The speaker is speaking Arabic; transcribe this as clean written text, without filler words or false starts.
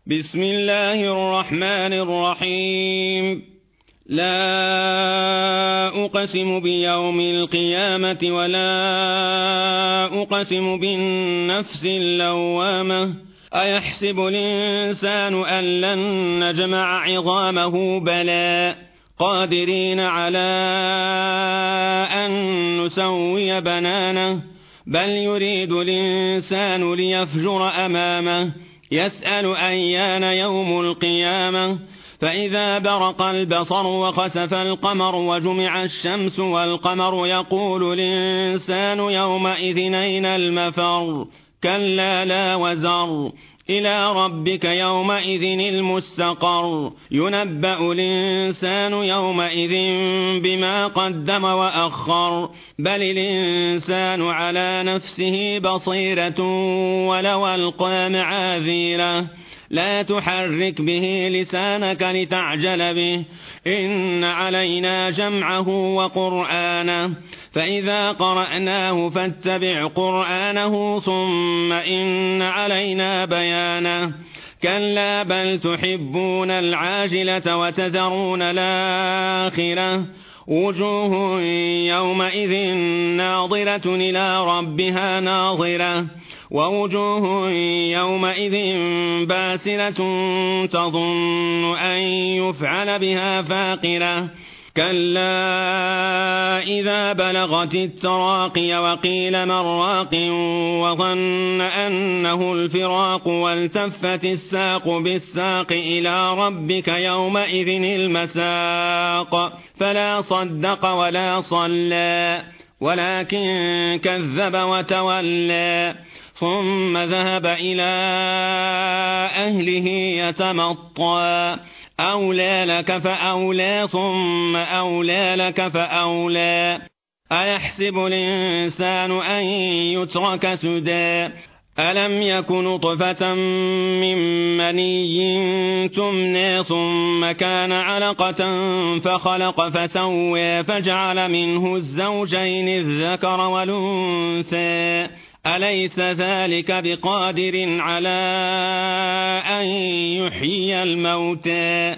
بسم الله الرحمن الرحيم. لا أقسم بيوم القيامة ولا أقسم بالنفس اللوامة أيحسب الإنسان أن لن نجمع عظامه بلى قادرين على أن نسوي بنانه بل يريد الإنسان ليفجر أمامه يسأل أيان يوم القيامة فإذا برق البصر وخسف القمر وجمع الشمس والقمر يقول الإنسان يومئذ أين المفر كلا لا وزر إلى ربك يومئذ المستقر ينبأ الإنسان يومئذ بما قدم وأخر بل الإنسان على نفسه بصيرة ولو ألقى معاذيره لا تحرك به لسانك لتعجل به إن علينا جمعه وقرآنه فإذا قرأناه فاتبع قرآنه ثم إن علينا بيانه كلا بل تحبون العاجلة وتذرون الآخرة وجوه يومئذ ناظرة إلى ربها ناظرة ووجوه يومئذ باسرة تظن أن يفعل بها فاقرة كلا إذا بلغت التراقي وقيل من راق وظن أنه الفراق والتفت الساق بالساق إلى ربك يومئذ المساق فلا صدق ولا صلى ولكن كذب وتولى ثم ذهب إلى أهله يتمطى أولى لك فأولى ثم أولى لك فأولى أيحسب الإنسان أن يترك سدى ألم يك نطفة من مني تمنى ثم كان علقة فخلق فسوى فجعل منه الزوجين الذكر والأنثى أليس ذلك بقادر على أن يحيي الموتى